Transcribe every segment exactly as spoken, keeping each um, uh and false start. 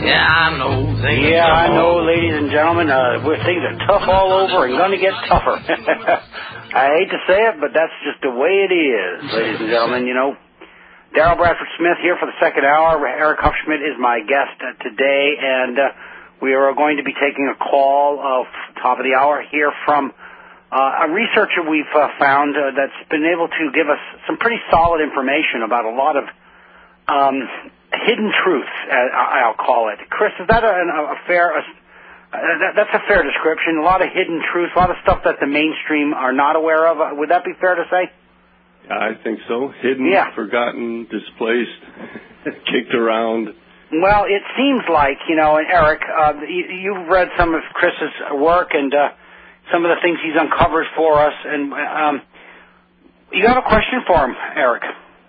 Yeah, I know. Things yeah, I know, ladies and gentlemen. Uh, where things are tough all over and going to get tougher. I hate to say it, but that's just the way it is, ladies and gentlemen. You know, Daryl Bradford Smith here for the second hour. Eric Hufschmidt is my guest uh, today, and uh, we are going to be taking a call of top of the hour here from uh, a researcher we've uh, found uh, that's been able to give us some pretty solid information about a lot of um, hidden truths, uh, I'll call it. Chris, is that a, a fair? A, uh, that, that's a fair description. A lot of hidden truths, a lot of stuff that the mainstream are not aware of. Uh, would that be fair to say? I think so. Hidden, yeah. forgotten, displaced, kicked around. Well, it seems like, you know, and Eric, uh, you, you've read some of Chris's work and uh, some of the things he's uncovered for us, and um, you have a question for him, Eric.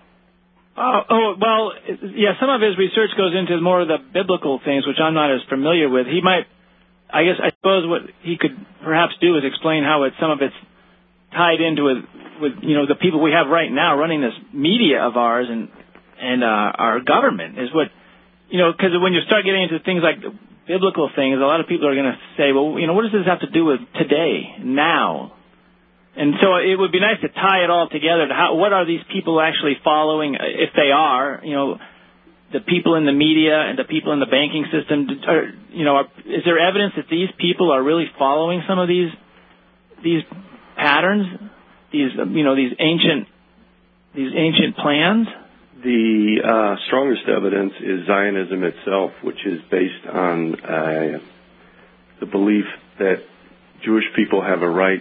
Oh, oh, well, yeah, some of his research goes into more of the biblical things, which I'm not as familiar with. He might, I guess, I suppose what he could perhaps do is explain how it, some of it's tied into with, with, you know, the people we have right now running this media of ours and, and uh, our government is what, you know, because when you start getting into things like biblical things, a lot of people are going to say, well, you know, what does this have to do with today, now? And so it would be nice to tie it all together. To how, what are these people actually following, if they are, you know, the people in the media and the people in the banking system? Are, you know, are, is there evidence that these people are really following some of these these patterns, these you know these ancient these ancient plans? The uh, strongest evidence is Zionism itself, which is based on uh, the belief that Jewish people have a right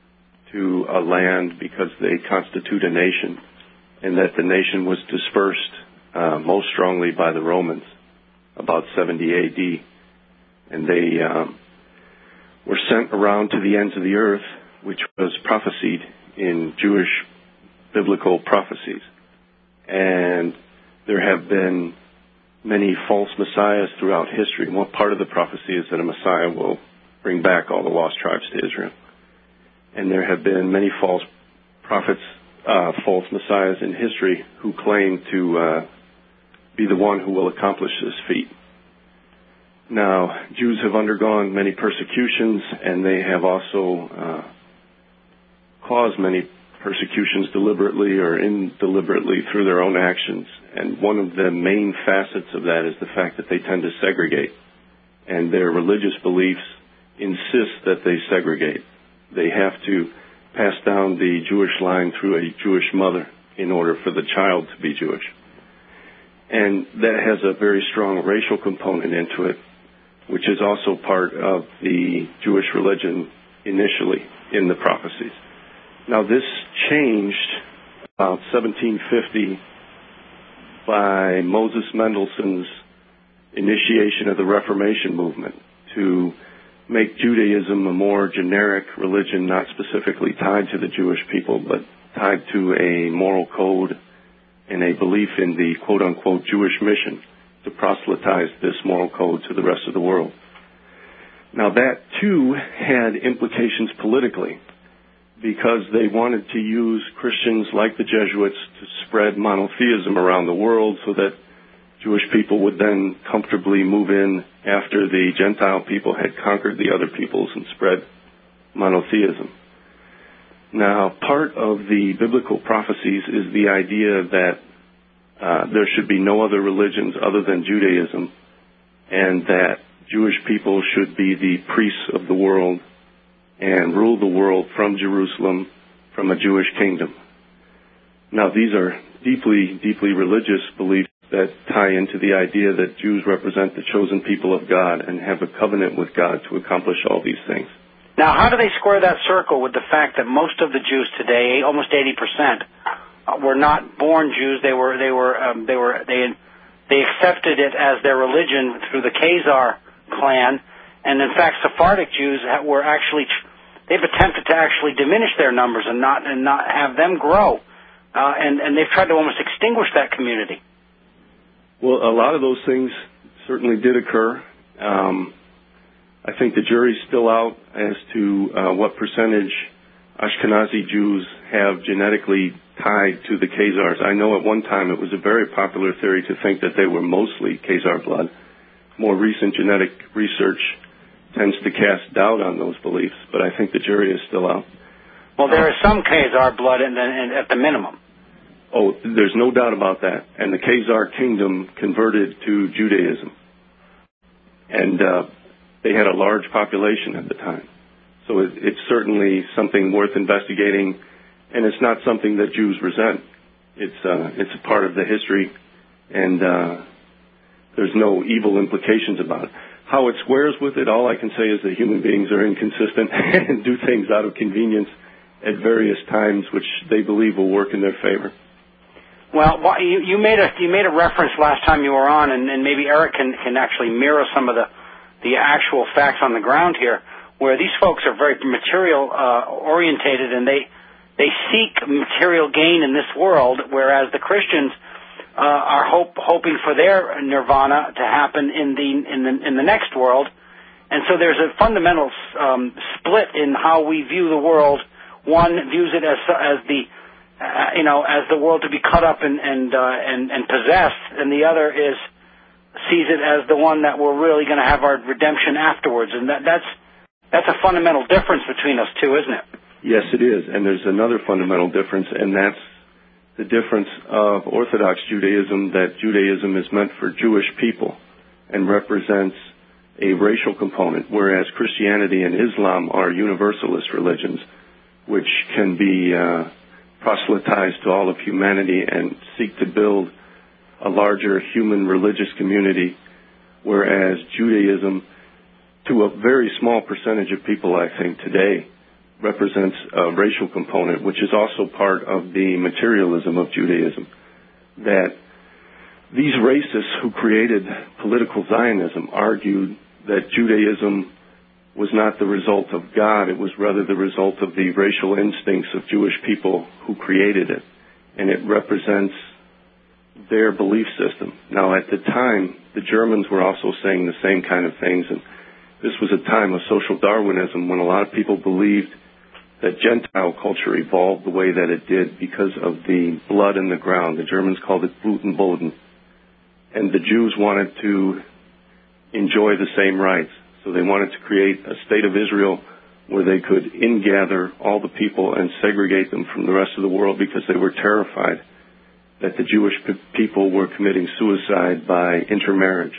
to a land because they constitute a nation, and that the nation was dispersed uh, most strongly by the Romans about seventy A D, and they um, were sent around to the ends of the earth, which was prophesied in Jewish biblical prophecies. And there have been many false messiahs throughout history. And one part of the prophecy is that a messiah will bring back all the lost tribes to Israel. And there have been many false prophets, uh, false messiahs in history who claim to uh, be the one who will accomplish this feat. Now, Jews have undergone many persecutions, and they have also uh, caused many persecutions deliberately or indeliberately through their own actions. And one of the main facets of that is the fact that they tend to segregate. And their religious beliefs insist that they segregate. They have to pass down the Jewish line through a Jewish mother in order for the child to be Jewish. And that has a very strong racial component into it, which is also part of the Jewish religion initially in the prophecies. Now, this changed about seventeen fifty by Moses Mendelssohn's initiation of the Reformation movement to make Judaism a more generic religion, not specifically tied to the Jewish people, but tied to a moral code and a belief in the quote-unquote Jewish mission to proselytize this moral code to the rest of the world. Now, that, too, had implications politically, because they wanted to use Christians like the Jesuits to spread monotheism around the world so that Jewish people would then comfortably move in after the Gentile people had conquered the other peoples and spread monotheism. Now, part of the biblical prophecies is the idea that uh, there should be no other religions other than Judaism, and that Jewish people should be the priests of the world and rule the world from Jerusalem, from a Jewish kingdom. Now, these are deeply, deeply religious beliefs that tie into the idea that Jews represent the chosen people of God and have a covenant with God to accomplish all these things. Now, how do they square that circle with the fact that most of the Jews today, almost eighty percent, were not born Jews? They were, they were, um, they were, they, they accepted it as their religion through the Khazar clan, and in fact, Sephardic Jews were actually, they've attempted to actually diminish their numbers and not and not have them grow, uh, and and they've tried to almost extinguish that community. Well, a lot of those things certainly did occur. Um, I think the jury's still out as to uh, what percentage Ashkenazi Jews have genetically tied to the Khazars. I know at one time it was a very popular theory to think that they were mostly Khazar blood. more recent genetic research tends to cast doubt on those beliefs, but I think the jury is still out. Well, there is some Khazar blood in the, in, at the minimum. Oh, there's no doubt about that. And the Khazar kingdom converted to Judaism. And uh, they had a large population at the time. So it, it's certainly something worth investigating, and it's not something that Jews resent. It's, uh, it's a part of the history, and uh, there's no evil implications about it. How it squares with it, all I can say is that human beings are inconsistent and do things out of convenience at various times, which they believe will work in their favor. Well, you, you made a you made a reference last time you were on, and, and maybe Eric can, can actually mirror some of the the actual facts on the ground here, where these folks are very material uh, orientated, and they they seek material gain in this world, whereas the Christians uh, are hope, hoping for their nirvana to happen in the in the in the next world, and so there's a fundamental um, split in how we view the world. One views it as as the Uh, you know, as the world to be cut up and and uh, and, and possessed, and the other is sees it as the one that we're really going to have our redemption afterwards, and that that's that's a fundamental difference between us two, isn't it? Yes, it is, and there's another fundamental difference, and that's the difference of Orthodox Judaism, that Judaism is meant for Jewish people and represents a racial component, whereas Christianity and Islam are universalist religions, which can be uh, proselytized to all of humanity and seek to build a larger human religious community, whereas Judaism, to a very small percentage of people, I think, today, represents a racial component, which is also part of the materialism of Judaism, that these racists who created political Zionism argued that Judaism was not the result of God, it was rather the result of the racial instincts of Jewish people who created it, and it represents their belief system. Now, at the time, the Germans were also saying the same kind of things, and this was a time of social Darwinism when a lot of people believed that Gentile culture evolved the way that it did because of the blood in the ground. The Germans called it Blutenboden, and the Jews wanted to enjoy the same rights. So they wanted to create a state of Israel where they could ingather all the people and segregate them from the rest of the world because they were terrified that the Jewish people were committing suicide by intermarriage.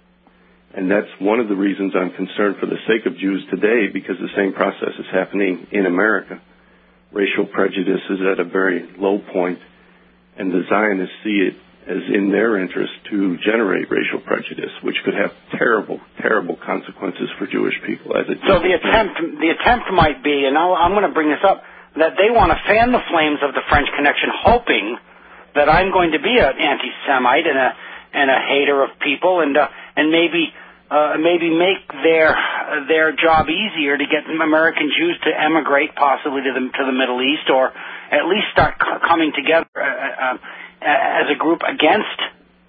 And that's one of the reasons I'm concerned for the sake of Jews today, because the same process is happening in America. Racial prejudice is at a very low point, and the Zionists see it as in their interest to generate racial prejudice, which could have terrible, terrible consequences for Jewish people. As it so the attempt, the attempt might be, and I'll, I'm going to bring this up, that they want to fan the flames of the French Connection, hoping that I'm going to be an anti-Semite and a and a hater of people, and uh, and maybe uh, maybe make their uh, their job easier to get American Jews to emigrate, possibly to the to the Middle East, or at least start c- coming together Uh, uh, as a group against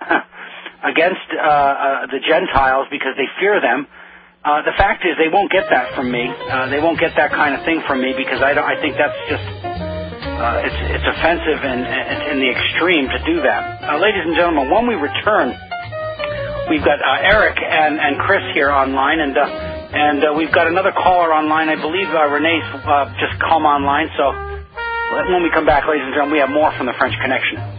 against uh, uh, the Gentiles because they fear them. Uh, the fact is, they won't get that from me. Uh, they won't get that kind of thing from me because I don't. I think that's just uh, it's it's offensive and in the extreme to do that. Uh, ladies and gentlemen, when we return, we've got uh, Eric and, and Chris here online, and uh, and uh, we've got another caller online. I believe uh, Renee's uh, just come online. So when we come back, ladies and gentlemen, we have more from the French Connection.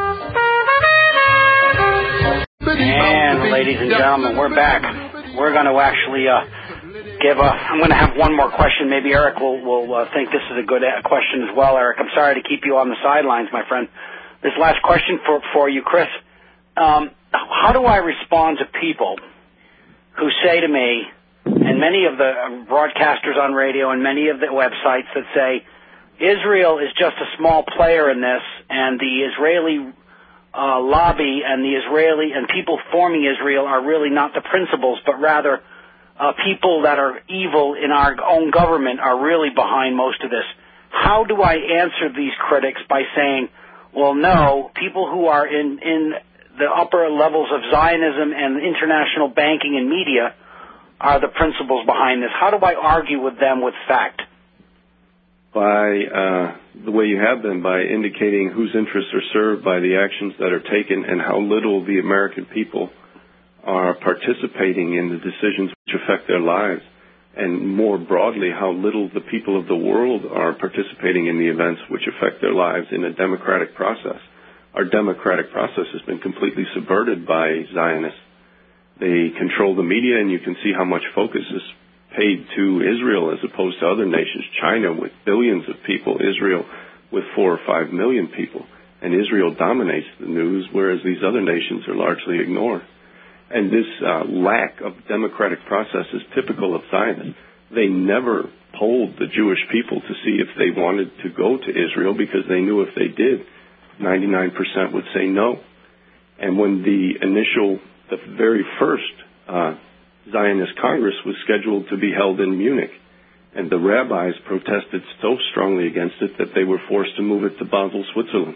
And ladies and gentlemen, we're back. We're going to actually uh, give a. I'm going to have one more question. Maybe Eric will will uh, think this is a good uh, question as well. Eric, I'm sorry to keep you on the sidelines, my friend. This last question for for you, Chris. Um, how do I respond to people who say to me, and many of the broadcasters on radio and many of the websites that say Israel is just a small player in this, and the Israeli Uh, lobby and the Israeli and people forming Israel are really not the principals, but rather uh, people that are evil in our own government are really behind most of this. How do I answer these critics by saying, well, no, people who are in, in the upper levels of Zionism and international banking and media are the principals behind this? How do I argue with them with fact? By uh, the way you have been, by indicating whose interests are served by the actions that are taken and how little the American people are participating in the decisions which affect their lives, and more broadly, how little the people of the world are participating in the events which affect their lives in a democratic process. Our democratic process has been completely subverted by Zionists. They control the media, and you can see how much focus is paid to Israel as opposed to other nations. China with billions of people, Israel with four or five million people. And Israel dominates the news, whereas these other nations are largely ignored. And this uh, lack of democratic process is typical of Zionists. They never polled the Jewish people to see if they wanted to go to Israel, because they knew if they did, ninety-nine percent would say no. And when the initial, the very first uh, Zionist Congress was scheduled to be held in Munich, and the rabbis protested so strongly against it that they were forced to move it to Basel, Switzerland.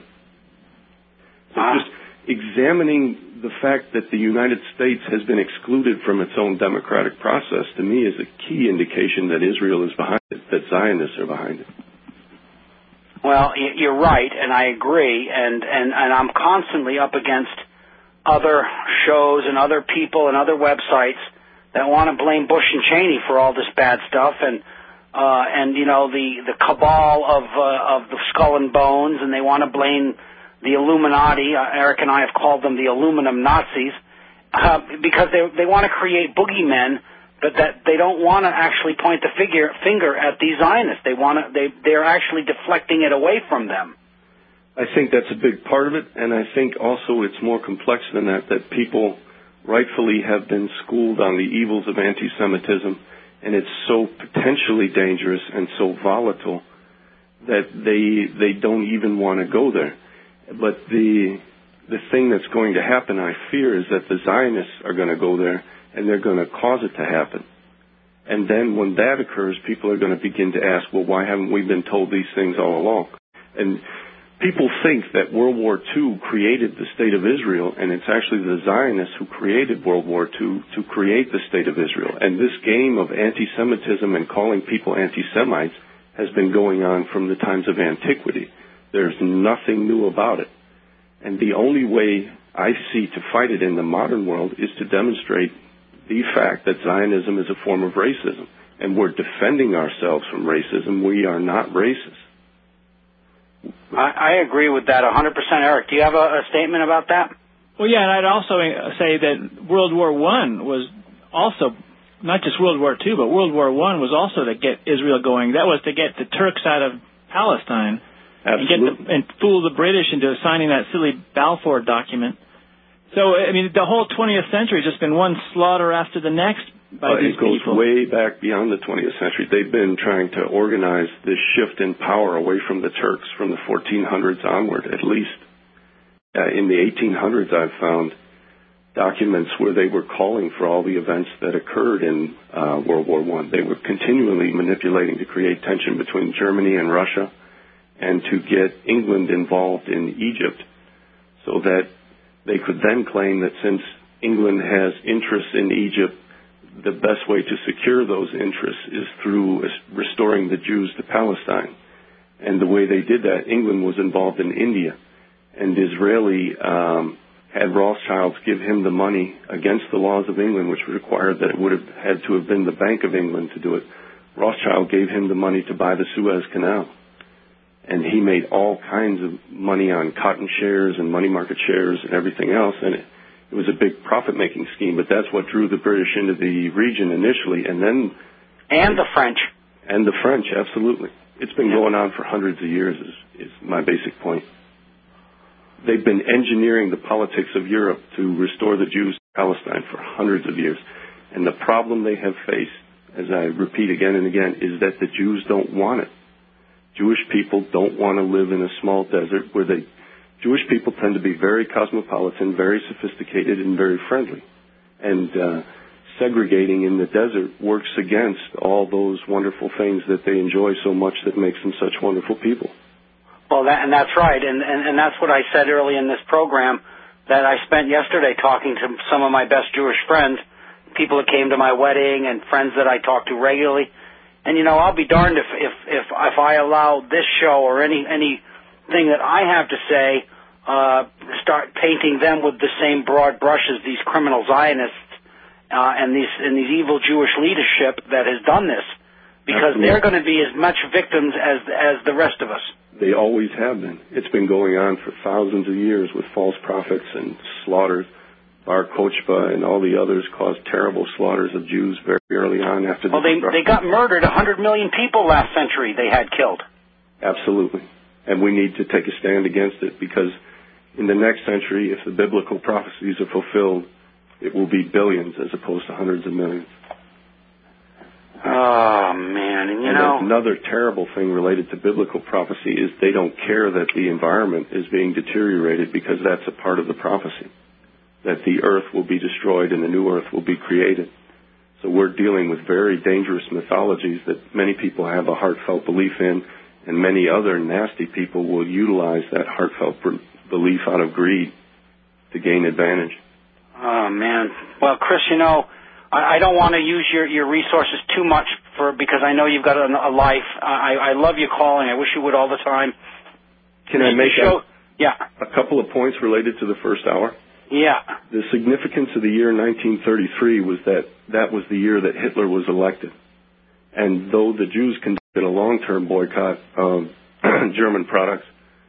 So ah. just examining the fact that the United States has been excluded from its own democratic process, to me, is a key indication that Israel is behind it, that Zionists are behind it. Well, you're right, and I agree, and, and, and I'm constantly up against other shows and other people and other websites that want to blame Bush and Cheney for all this bad stuff, and uh, and you know the the cabal of uh, of the Skull and Bones, and they want to blame the Illuminati. Uh, Eric and I have called them the aluminum Nazis uh, because they they want to create boogeymen, but that they don't want to actually point the figure, finger at these Zionists. They want to they they're actually deflecting it away from them. I think that's a big part of it, and I think also it's more complex than that. That people rightfully have been schooled on the evils of anti-Semitism, and it's so potentially dangerous and so volatile that they they don't even want to go there. But the the thing that's going to happen, I fear, is that the Zionists are going to go there, and they're going to cause it to happen. And then when that occurs, people are going to begin to ask, well, why haven't we been told these things all along? And people think that World War Two created the State of Israel, and it's actually the Zionists who created World War Two to create the State of Israel. And this game of anti-Semitism and calling people anti-Semites has been going on from the times of antiquity. There's nothing new about it. And the only way I see to fight it in the modern world is to demonstrate the fact that Zionism is a form of racism. And we're defending ourselves from racism. We are not racist. I, I agree with that one hundred percent, Eric. Do you have a, a statement about that? Well, yeah, and I'd also say that World War One was also, not just World War Two, but World War One was also to get Israel going. That was to get the Turks out of Palestine. Absolutely. And, get the, and fool the British into signing that silly Balfour document. So, I mean, the whole twentieth century has just been one slaughter after the next by uh, these people. It goes people. way back beyond the twentieth century. They've been trying to organize this shift in power away from the Turks from the fourteen hundreds onward, at least. Uh, in the eighteen hundreds, I've found documents where they were calling for all the events that occurred in uh, World War One. They were continually manipulating to create tension between Germany and Russia, and to get England involved in Egypt, so that they could then claim that since England has interests in Egypt, the best way to secure those interests is through restoring the Jews to Palestine. And the way they did that, England was involved in India, and Disraeli um, had Rothschilds give him the money against the laws of England, which required that it would have had to have been the Bank of England to do it. Rothschild gave him the money to buy the Suez Canal. And he made all kinds of money on cotton shares and money market shares and everything else. And it, it was a big profit-making scheme, but that's what drew the British into the region initially. And then... And the French. And the French, absolutely. It's been going on for hundreds of years, is, is my basic point. They've been engineering the politics of Europe to restore the Jews to Palestine for hundreds of years. And the problem they have faced, as I repeat again and again, is that the Jews don't want it. Jewish people don't want to live in a small desert where they... Jewish people tend to be very cosmopolitan, very sophisticated, and very friendly. And uh, segregating in the desert works against all those wonderful things that they enjoy so much that makes them such wonderful people. Well, that, and that's right. And, and, and that's what I said early in this program, that I spent yesterday talking to some of my best Jewish friends, people that came to my wedding and friends that I talk to regularly. And, you know, I'll be darned if, if, if, if I allow this show or any anything that I have to say uh, start painting them with the same broad brush as these criminal Zionists uh, and these and these evil Jewish leadership that has done this, because Absolutely. They're going to be as much victims as as the rest of us. They always have been. It's been going on for thousands of years with false prophets and slaughters. Bar Kochba and all the others caused terrible slaughters of Jews very early on after the Well, they, they got murdered. one hundred million people last century they had killed. Absolutely. And we need to take a stand against it, because in the next century, if the biblical prophecies are fulfilled, it will be billions as opposed to hundreds of millions. Oh, man. And, you and know, another terrible thing related to biblical prophecy is they don't care that the environment is being deteriorated, because that's a part of the prophecy, that the earth will be destroyed and the new earth will be created. So we're dealing with very dangerous mythologies that many people have a heartfelt belief in, and many other nasty people will utilize that heartfelt belief out of greed to gain advantage. Oh, man. Well, Chris, you know, I, I don't want to use your, your resources too much for because I know you've got a, a life. I, I love you calling. I wish you would all the time. Can I make show, a, yeah. a couple of points related to the first hour? Yeah. The significance of the year nineteen thirty-three was that that was the year that Hitler was elected. And though the Jews conducted a long-term boycott of German products,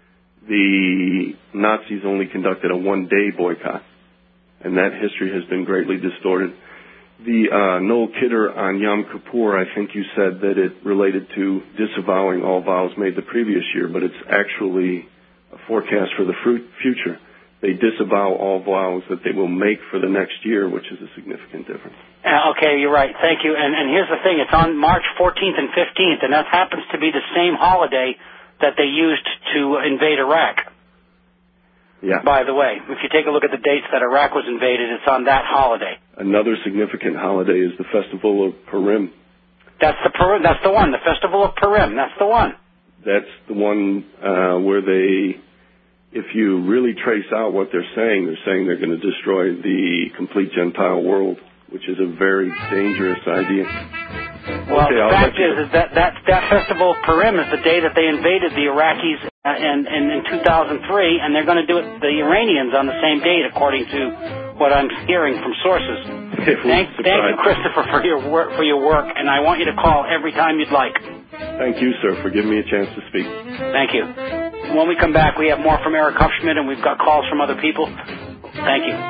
the Nazis only conducted a one-day boycott. And that history has been greatly distorted. The uh, Noel Kidder on Yom Kippur, I think you said that it related to disavowing all vows made the previous year, but it's actually a forecast for the future. They disavow all vows that they will make for the next year, which is a significant difference. Uh, okay, you're right. Thank you. And, and here's the thing. It's on March fourteenth and fifteenth, and that happens to be the same holiday that they used to invade Iraq. Yeah. By the way, if you take a look at the dates that Iraq was invaded, it's on that holiday. Another significant holiday is the Festival of Purim. That's the Purim. That's the one. The Festival of Purim. That's the one. That's the one uh, where they... If you really trace out what they're saying, they're saying they're going to destroy the complete Gentile world, which is a very dangerous idea. Well, okay, the I'll fact is, is that, that that festival of Purim is the day that they invaded the Iraqis uh, in, in, in two thousand three, and they're going to do it, the Iranians, on the same date, according to what I'm hearing from sources. Thank, thank you, Christopher, for your work, for your work, and I want you to call every time you'd like. Thank you, sir, for giving me a chance to speak. Thank you. When we come back, we have more from Eric Hufschmidt, and we've got calls from other people. Thank you.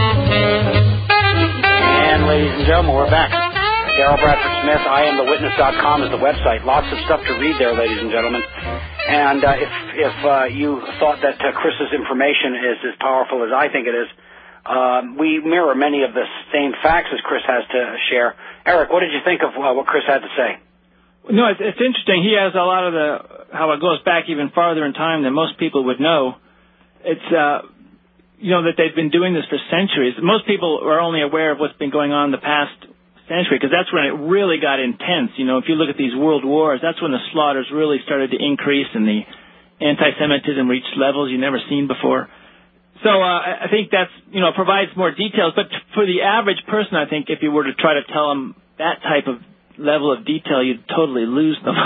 And, ladies and gentlemen, we're back. Daryl Bradford Smith, I am the witness dot com is the website. Lots of stuff to read there, ladies and gentlemen. And uh, if if uh, you thought that uh, Chris's information is as powerful as I think it is, uh, we mirror many of the same facts as Chris has to share. Eric, what did you think of uh, what Chris had to say? No, it's, it's interesting. He has a lot of the, how it goes back even farther in time than most people would know. It's, uh, you know, that they've been doing this for centuries. Most people are only aware of what's been going on in the past century, because that's when it really got intense. You know, if you look at these world wars, that's when the slaughters really started to increase and the anti-Semitism reached levels you've never seen before. So uh, I think that's, you know, provides more details. But for the average person, I think if you were to try to tell them that type of level of detail, you'd totally lose them.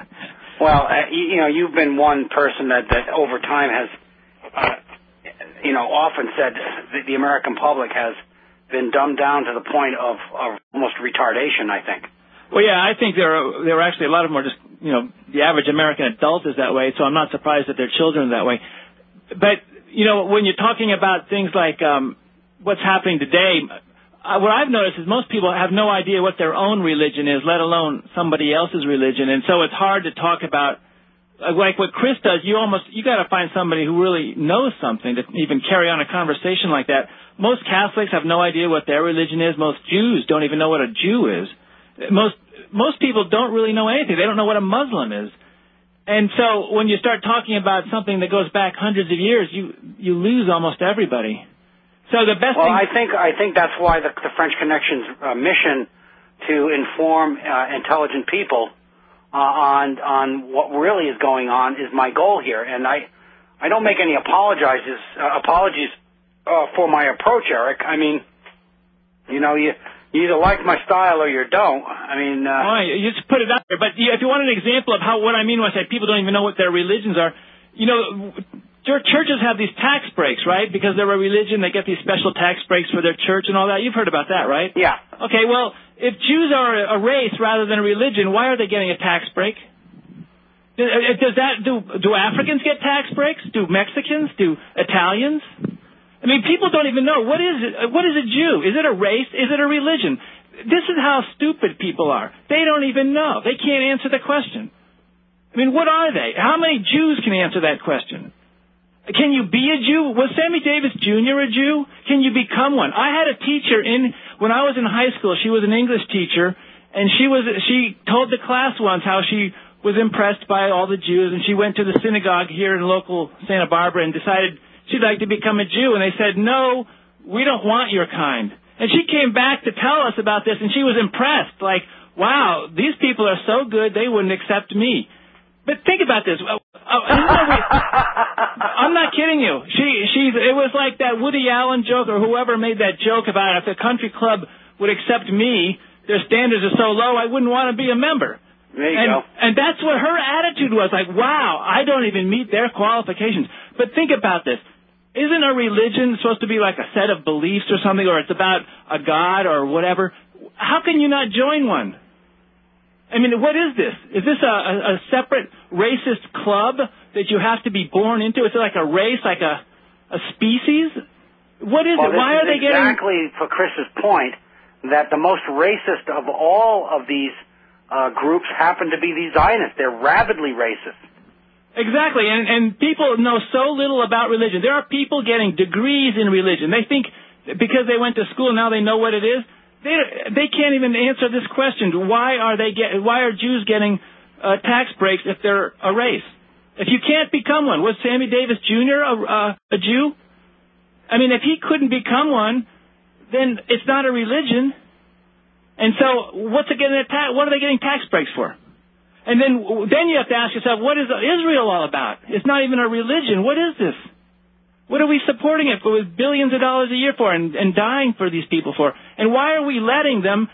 Well, uh, you, you know, you've been one person that, that over time has, uh, you know, often said that the American public has been dumbed down to the point of, of almost retardation, I think. Well, yeah, I think there are, there are actually a lot of them are just, you know, the average American adult is that way, so I'm not surprised that their children are that way. But, you know, when you're talking about things like um, what's happening today, Uh, what I've noticed is most people have no idea what their own religion is, let alone somebody else's religion, and so it's hard to talk about. Uh, like what Chris does, you almost you got to find somebody who really knows something to even carry on a conversation like that. Most Catholics have no idea what their religion is. Most Jews don't even know what a Jew is. Most most people don't really know anything. They don't know what a Muslim is. And so when you start talking about something that goes back hundreds of years, you you lose almost everybody. So the best well, thing... I think I think that's why the, the French Connection's uh, mission to inform uh, intelligent people uh, on on what really is going on is my goal here. And I I don't make any apologizes uh, apologies uh, for my approach, Eric. I mean, you know, you, you either like my style or you don't. I mean, uh, oh, you just put it out there. But if you want an example of how what I mean when I say people don't even know what their religions are, you know. churches have these tax breaks, right? Because they're a religion, they get these special tax breaks for their church and all that. You've heard about that, right? Yeah. Okay, well, if Jews are a race rather than a religion, why are they getting a tax break? Does that do do Africans get tax breaks? Do Mexicans? Do Italians? I mean, people don't even know what is it, what is a Jew? Is it a race? Is it a religion? This is how stupid people are. They don't even know. They can't answer the question. I mean, what are they? How many Jews can answer that question? Can you be a Jew? Was Sammy Davis Junior a Jew? Can you become one? I had a teacher in when I was in high school. She was an English teacher, and she was she told the class once how she was impressed by all the Jews, and she went to the synagogue here in local Santa Barbara and decided she'd like to become a Jew. And they said, "No, we don't want your kind." And she came back to tell us about this, and she was impressed. Like, wow, these people are so good, they wouldn't accept me. But think about this. I'm not kidding you. She, she's. It was like that Woody Allen joke, or whoever made that joke about if the country club would accept me, their standards are so low, I wouldn't want to be a member. There you and, go. And that's what her attitude was. Like, wow, I don't even meet their qualifications. But think about this. Isn't a religion supposed to be like a set of beliefs or something, or it's about a god or whatever? How can you not join one? I mean, what is this? Is this a, a, a separate racist club that you have to be born into? Is it like a race, like a, a species? What is well, it? Why are they exactly getting... Exactly for Chris's point, that the most racist of all of these uh, groups happen to be these Zionists. They're rabidly racist. Exactly, and, and people know so little about religion. There are people getting degrees in religion. They think because they went to school, now they know what it is. They they can't even answer this question. Why are they get? Why are Jews getting uh, tax breaks if they're a race? If you can't become one, was Sammy Davis Junior a, uh, a Jew? I mean, if he couldn't become one, then it's not a religion. And so, what's it getting? Ta- what are they getting tax breaks for? And then then you have to ask yourself, what is Israel all about? It's not even a religion. What is this? What are we supporting it for with billions of dollars a year for and, and dying for these people for? And why are we letting them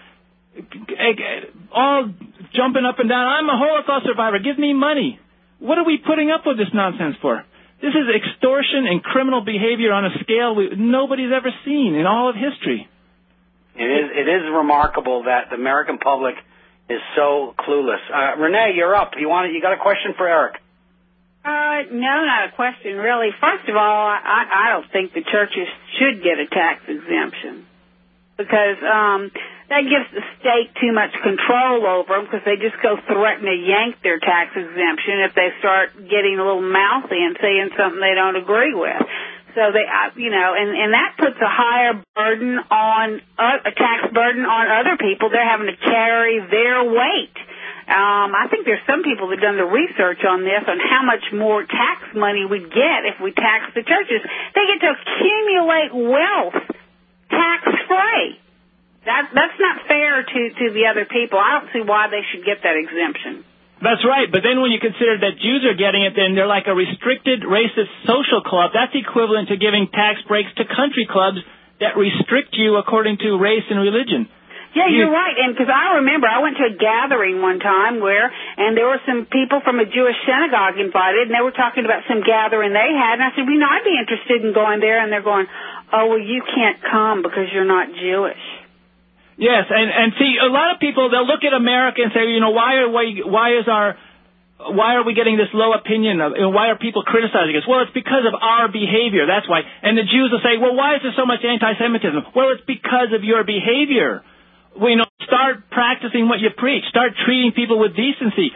all jumping up and down? I'm a Holocaust survivor. Give me money. What are we putting up with this nonsense for? This is extortion and criminal behavior on a scale we, nobody's ever seen in all of history. It is, it is remarkable that the American public is so clueless. Uh, Renee, you're up. You want? You got a question for Eric? Uh, no, not a question, really. First of all, I, I don't think the churches should get a tax exemption because um, that gives the state too much control over them because they just go threaten to yank their tax exemption if they start getting a little mouthy and saying something they don't agree with. So they, uh, you know, and, and that puts a higher burden on, uh, a tax burden on other people. They're having to carry their weight. Um, I think there's some people that have done the research on this on how much more tax money we'd get if we tax the churches. They get to accumulate wealth tax-free. That, that's not fair to, to the other people. I don't see why they should get that exemption. That's right, but then when you consider that Jews are getting it, then they're like a restricted racist social club. That's equivalent to giving tax breaks to country clubs that restrict you according to race and religion. Yeah, you're right, and because I remember I went to a gathering one time where, and there were some people from a Jewish synagogue invited, and they were talking about some gathering they had, and I said, well, you know, I'd be interested in going there, and they're going, oh, well, you can't come because you're not Jewish. Yes, and, and see, a lot of people, they'll look at America and say, you know, why are we, why is our, why are we getting this low opinion of, and why are people criticizing us? Well, it's because of our behavior, that's why. And the Jews will say, well, why is there so much anti-Semitism? Well, it's because of your behavior. Well, you know, start practicing what you preach. Start treating people with decency.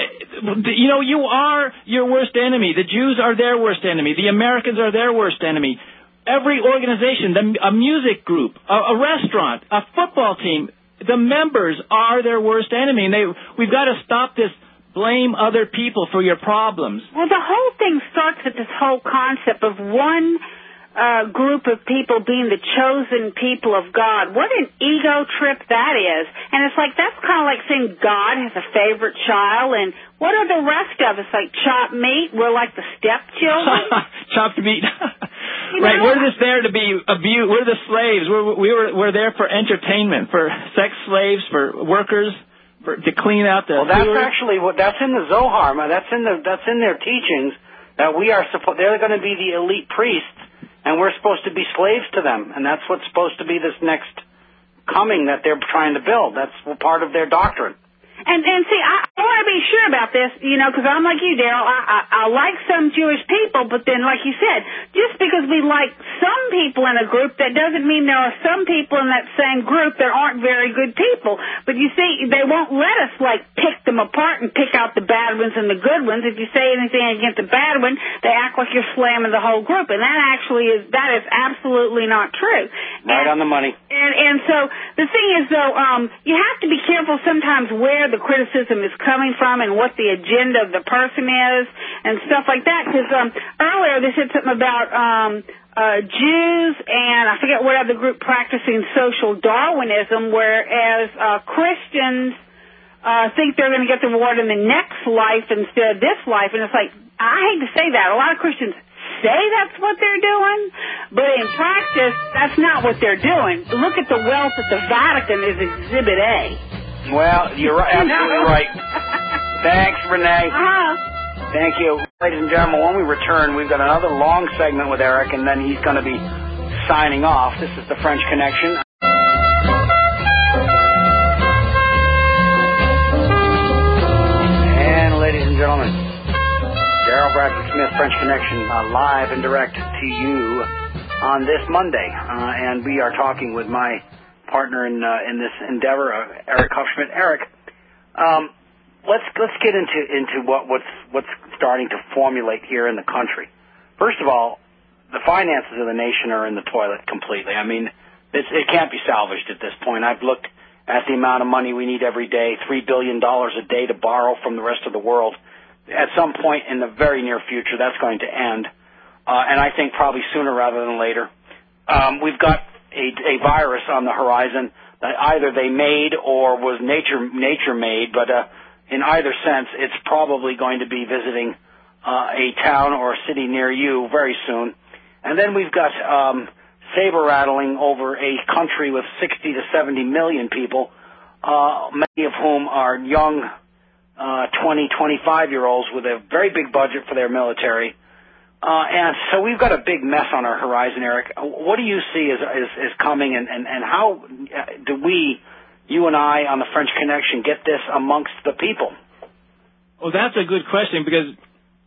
You know, you are your worst enemy. The Jews are their worst enemy. The Americans are their worst enemy. Every organization, the, a music group, a, a restaurant, a football team, the members are their worst enemy. And they, we've got to stop this blame other people for your problems. Well, the whole thing starts with this whole concept of one uh, group of people being the chosen people of God. What an ego trip that is. And it's like, that's kind of like saying God has a favorite child, and what are the rest of us, like chopped meat? We're like the stepchildren? Chopped meat. You right, know, we're just there to be abused. We're the slaves. We're, we were, we're there for entertainment, for sex slaves, for workers, for, to clean out the Well, that's sewers. actually what, that's in the Zohar, man. That's in the, that's in their teachings, that we are supposed, they're going to be the elite priests, and we're supposed to be slaves to them, and that's what's supposed to be this next coming that they're trying to build. That's part of their doctrine. And, and see, I, I want to be sure about this, you know, because I'm like you, Daryl. I, I, I like some Jewish people, but then, like you said, just because we like some people in a group, that doesn't mean there are some people in that same group that aren't very good people. But you see, they won't let us, like, pick them apart and pick out the bad ones and the good ones. If you say anything against the bad one, they act like you're slamming the whole group. And that actually is, that is absolutely not true. Right and, on the money. And, and so the thing is, though, um, you have to be careful sometimes where the criticism is coming from and what the agenda of the person is and stuff like that. Because um, earlier they said something about um, uh, Jews and I forget what other group practicing social Darwinism, whereas uh, Christians uh, think they're going to get the reward in the next life instead of this life. And it's like, I hate to say that. A lot of Christians say that's what they're doing, but in practice, that's not what they're doing. Look at the wealth at the Vatican is Exhibit A. Well, you're right, absolutely right. Thanks, Renee. Uh-huh. Thank you. Ladies and gentlemen, when we return, we've got another long segment with Eric, and then he's going to be signing off. This is the French Connection. And ladies and gentlemen, Daryl Bradford Smith, French Connection, uh, live and direct to you on this Monday. Uh, and we are talking with my partner in uh, in this endeavor, uh, Eric Hufschmidt. Eric, um, let's let's get into into what what's what's starting to formulate here in the country. First of all, the finances of the nation are in the toilet completely. I mean, it's, it can't be salvaged at this point. I've looked at the amount of money we need every day, three billion dollars a day to borrow from the rest of the world. At some point in the very near future, that's going to end, uh, and I think probably sooner rather than later. Um, we've got A, a virus on the horizon that either they made or was nature nature made, but uh, in either sense, it's probably going to be visiting uh, a town or a city near you very soon. And then we've got um, saber rattling over a country with sixty to seventy million people, uh, many of whom are young, uh, twenty, twenty-five year olds with a very big budget for their military. Uh, and so we've got a big mess on our horizon, Eric. What do you see as, as, as coming, and, and, and how do we, you and I on the French Connection, get this amongst the people? Well, that's a good question because,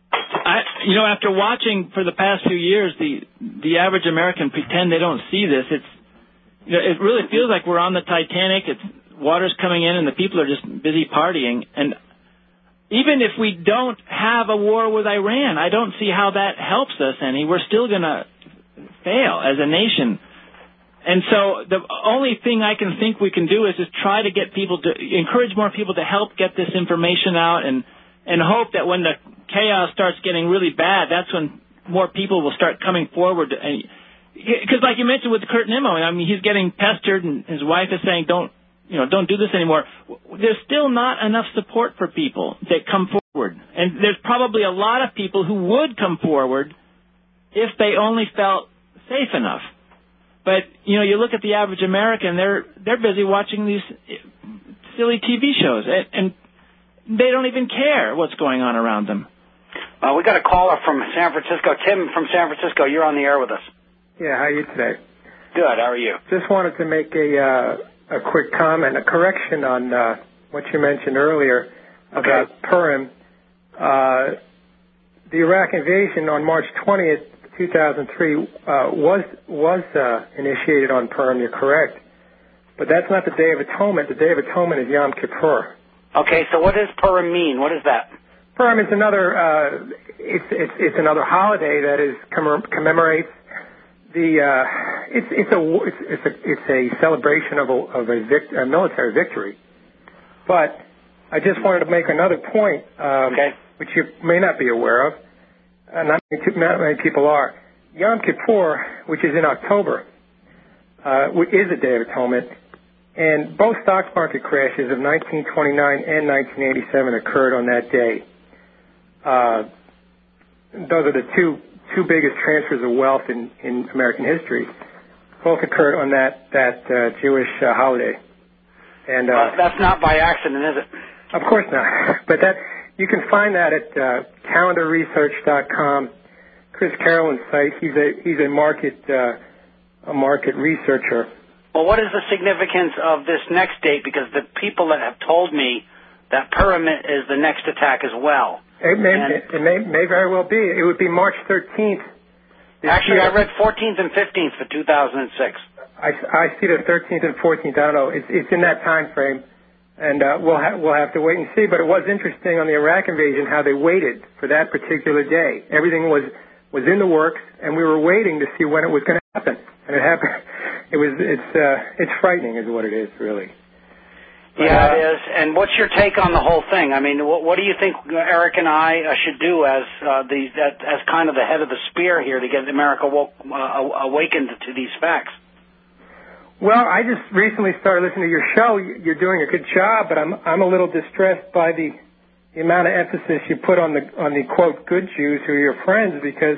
I, you know, after watching for the past few years the the average American pretend they don't see this, it's, you know, it really feels like we're on the Titanic. It's water's coming in and the people are just busy partying. And even if we don't have a war with Iran, I don't see how that helps us any. We're still going to fail as a nation. And so the only thing I can think we can do is just try to get people to, encourage more people to help get this information out and, and hope that when the chaos starts getting really bad, that's when more people will start coming forward. Because like you mentioned with Kurt Nimmo, I mean, he's getting pestered and his wife is saying, don't, you know, don't do this anymore. There's still not enough support for people that come forward. And there's probably a lot of people who would come forward if they only felt safe enough. But, you know, you look at the average American, they're they're busy watching these silly T V shows, and they don't even care what's going on around them. Uh, we got a caller from San Francisco. Tim from San Francisco, you're on the air with us. Yeah, how are you today? Good, how are you? Just wanted to make a... Uh A quick comment, a correction on uh, what you mentioned earlier about okay. Purim. Uh, the Iraq invasion on March twentieth, two thousand three, uh, was was uh, initiated on Purim. You're correct, but that's not the Day of Atonement. The Day of Atonement is Yom Kippur. Okay, so what does Purim mean? What is that? Purim is another. Uh, it's, it's it's another holiday that is commem- commemorates. The uh, it's it's a it's, it's a it's a celebration of a of a, vict- a military victory, but I just wanted to make another point, um, okay. which you may not be aware of, and not many, not many people are. Yom Kippur, which is in October, uh, is a Day of Atonement, and both stock market crashes of nineteen twenty-nine and nineteen eighty-seven occurred on that day. Uh, those are the two. two biggest transfers of wealth in, in American history, both occurred on that that uh, Jewish uh, holiday. And uh, uh, that's not by accident, is it? Of course not. But that you can find that at uh, calendar research dot com. Chris Carlin's site. He's a he's a market uh, a market researcher. Well, what is the significance of this next date? Because the people that have told me that Purim is the next attack as well. It may, it may, may very well be. It would be March thirteenth. Actually, year. I read fourteenth and fifteenth for two thousand six. I, I see the thirteenth and fourteenth. I don't know. It's, it's in that time frame, and uh, we'll ha- we'll have to wait and see. But it was interesting on the Iraq invasion how they waited for that particular day. Everything was was in the works, and we were waiting to see when it was going to happen, and it happened. It was it's uh, it's frightening, is what it is, really. But, yeah, uh, it is. And what's your take on the whole thing? I mean, what, what do you think Eric and I uh, should do as uh, the as kind of the head of the spear here to get America woke, uh, awakened to these facts? Well, I just recently started listening to your show. You're doing a good job, but I'm I'm a little distressed by the, the amount of emphasis you put on the on the quote good Jews who are your friends, because,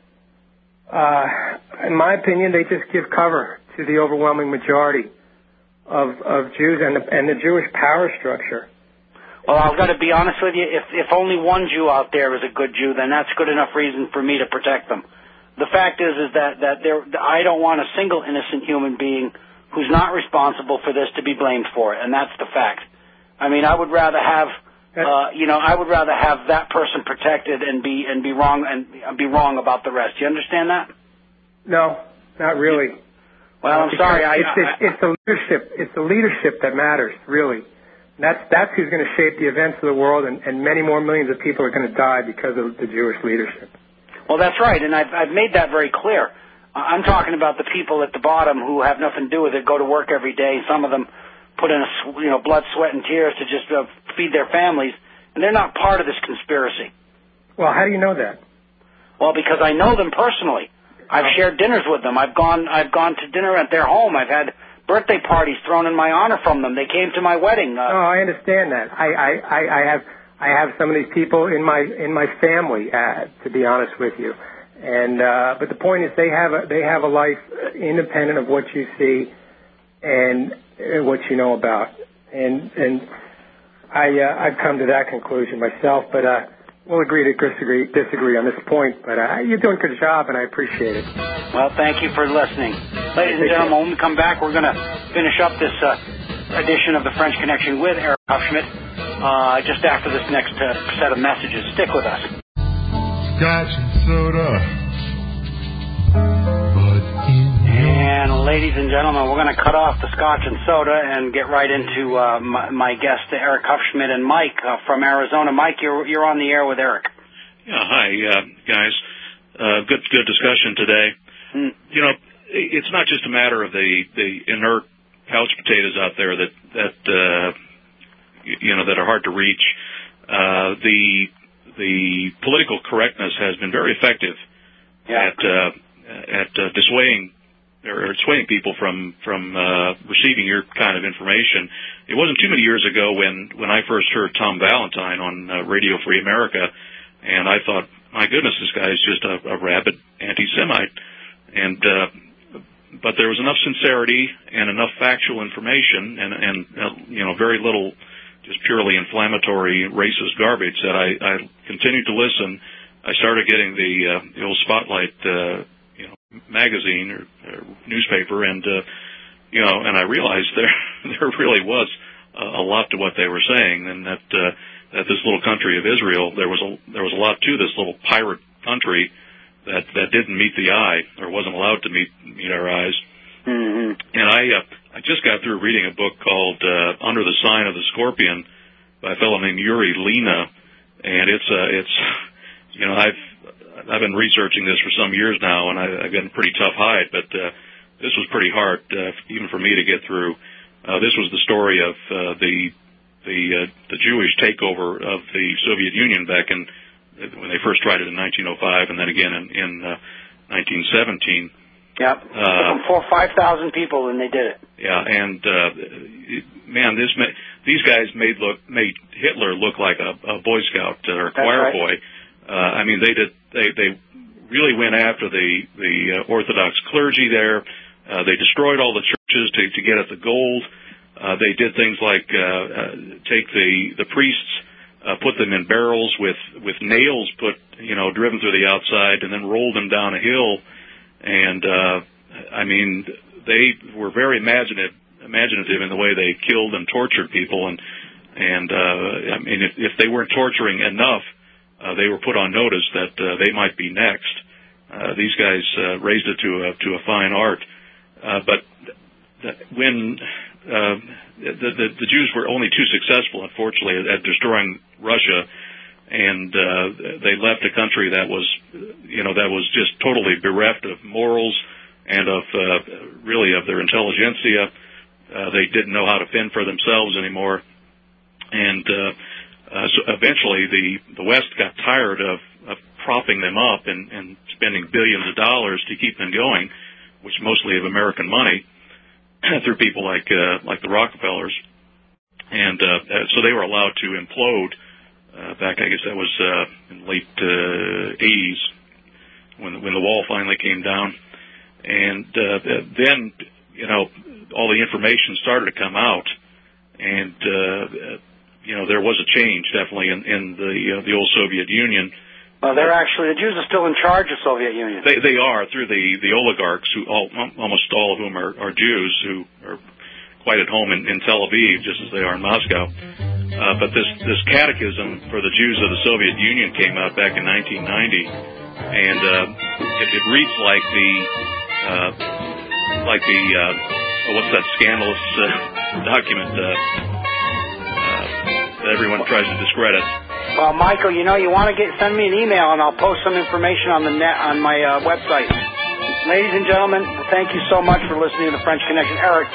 uh, in my opinion, they just give cover to the overwhelming majority of of Jews and the, and the Jewish power structure. Well, I've got to be honest with you. If if only one Jew out there is a good Jew, then that's good enough reason for me to protect them. The fact is, is that that there, I don't want a single innocent human being who's not responsible for this to be blamed for it, and that's the fact. I mean, I would rather have, uh, you know, I would rather have that person protected and be and be wrong and be wrong about the rest. Do you understand that? No, not really. Well, I'm because sorry. I, it's, it's, I, it's the leadership. It's the leadership that matters, really. And that's that's who's going to shape the events of the world, and, and many more millions of people are going to die because of the Jewish leadership. Well, that's right, and I've, I've made that very clear. I'm talking about the people at the bottom who have nothing to do with it, go to work every day. Some of them put in, a, you know, blood, sweat, and tears to just uh, feed their families, and they're not part of this conspiracy. Well, how do you know that? Well, because I know them personally. I've shared dinners with them. I've gone I've gone to dinner at their home. I've had birthday parties thrown in my honor from them. They came to my wedding. Uh, no, I understand that. I, I, I, I have I have some of these people in my in my family, uh, to be honest with you. And uh, but the point is, they have a they have a life independent of what you see and uh, what you know about. And and I uh, I've come to that conclusion myself. But uh, we'll agree to disagree disagree on this point. But uh, you're doing a good job, and I appreciate it. Well, thank you for listening, ladies and gentlemen. When we come back, we're going to finish up this uh, edition of the French Connection with Eric Hufschmidt uh, just after this next uh, set of messages. Stick with us. Scotch and soda. And ladies and gentlemen, we're going to cut off the scotch and soda and get right into uh, my, my guest, Eric Hufschmidt, and Mike uh, from Arizona. Mike, you're you're on the air with Eric. Yeah, hi uh, guys. Uh, good good discussion today. Mm. You know, it's not just a matter of the the inert couch potatoes out there that that uh, you know that are hard to reach. Uh, the the political correctness has been very effective yeah. at uh, at uh, dissuading or swaying people from from uh, receiving your kind of information. It wasn't too many years ago when when I first heard Tom Valentine on uh, Radio Free America, and I thought, my goodness, this guy is just a, a rabid anti-Semite. And uh, but there was enough sincerity and enough factual information, and and uh, you know very little just purely inflammatory racist garbage that I, I continued to listen. I started getting the, uh, the old Spotlight, uh, you know, magazine or, or newspaper, and uh, you know, and I realized there there really was a, a lot to what they were saying, and that uh, that this little country of Israel, there was a there was a lot to this little pirate country that that didn't meet the eye or wasn't allowed to meet meet our eyes. Mm-hmm. And I uh, I just got through reading a book called uh, Under the Sign of the Scorpion by a fellow named Yuri Lina, and it's uh, it's you know I've I've been researching this for some years now, and I, I've got a pretty tough hide, but uh, this was pretty hard uh, even for me to get through. Uh, this was the story of uh, the the uh, the Jewish takeover of the Soviet Union back in when they first tried it in nineteen oh five, and then again in, in uh, nineteen seventeen. Yep. Uh, four five thousand people, and they did it. Yeah, and uh, man, this ma- these guys made look made Hitler look like a, a Boy Scout or a choir right. boy. Uh, I mean, they did they they really went after the the uh, Orthodox clergy there. Uh, they destroyed all the churches to to get at the gold. Uh, they did things like uh, uh, take the the priests uh, put them in barrels with with nails put, you know, driven through the outside, and then rolled them down a hill. And uh, I mean, they were very imaginative, imaginative in the way they killed and tortured people. And and uh, I mean, if, if they weren't torturing enough, uh, they were put on notice that uh, they might be next. Uh, these guys uh, raised it to a to a fine art. Uh, but th- when uh, the, the the Jews were only too successful, unfortunately, at, at destroying Russia, and uh, they left a country that was, you know, that was just totally bereft of morals and of uh, really of their intelligentsia. Uh, they didn't know how to fend for themselves anymore, and uh, uh, so eventually the the West got tired of, of propping them up and, and spending billions of dollars to keep them going, which mostly of American money through people like uh, like the Rockefellers, and uh, so they were allowed to implode. Uh, back, I guess that was uh, in late uh, eighties when when the wall finally came down, and uh, then you know all the information started to come out, and uh, you know there was a change definitely in, in the uh, the old Soviet Union. Well, they're actually the Jews are still in charge of Soviet Union. They they are through the the oligarchs who all, almost all of whom are, are Jews who are quite at home in, in Tel Aviv, just as they are in Moscow. Uh, but this, this catechism for the Jews of the Soviet Union came out back in nineteen ninety, and uh, it, it reads like the uh, like the uh, oh, what's that scandalous uh, document uh, uh, that everyone tries to discredit. Well, Michael, you know, you want to get send me an email, and I'll post some information on the net on my uh, website. Ladies and gentlemen, thank you so much for listening to the French Connection. Eric,